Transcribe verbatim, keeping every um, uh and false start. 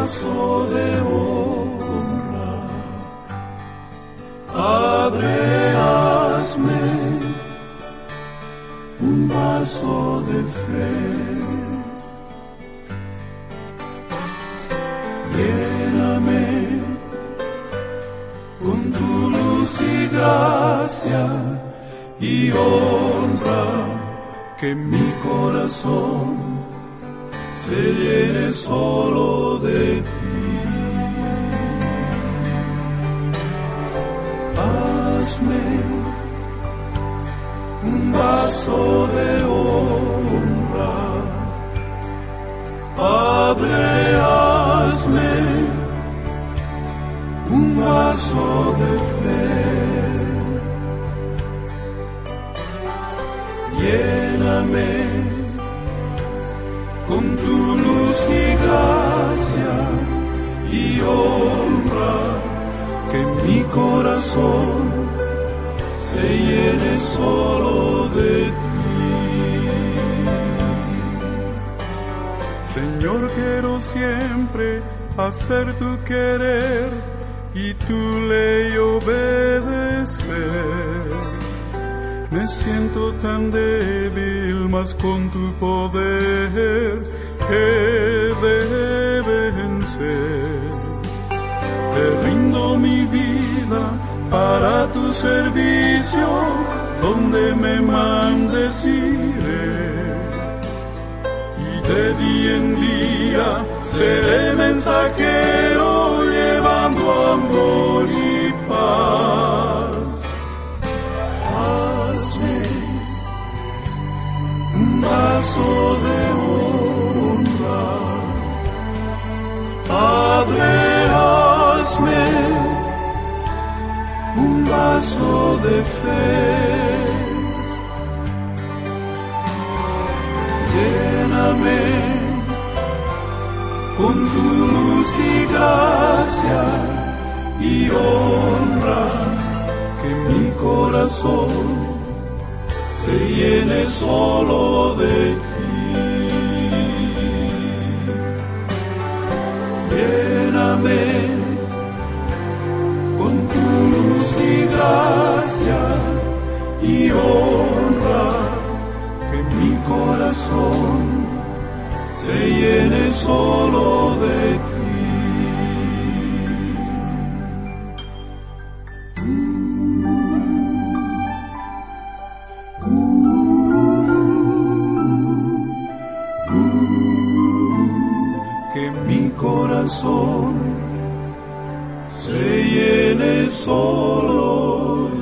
vaso de honra. Padre, hazme un vaso de fe. Lléname con tu luz y gracia y honra, que mi corazón se llene solo de ti. Hazme un vaso de honra. Padre, hazme un vaso de fe. Lléname con tu luz y gracia y honra, que mi corazón se llene solo de ti. Señor, quiero siempre hacer tu querer y tu ley obedecer. Me siento tan débil, mas con tu poder he de vencer. Te rindo mi vida para tu servicio, donde me mandes iré. Y de día en día seré mensajero, llevando amor y paz. Hazme un vaso de honra. Padre, hazme un vaso de fe. Lléname con tu luz y gracia y honra, que mi corazón se llene solo de ti. Lléname con tu luz y gracia y honra, que mi corazón se llene solo de ti. Que mi corazón se llene solo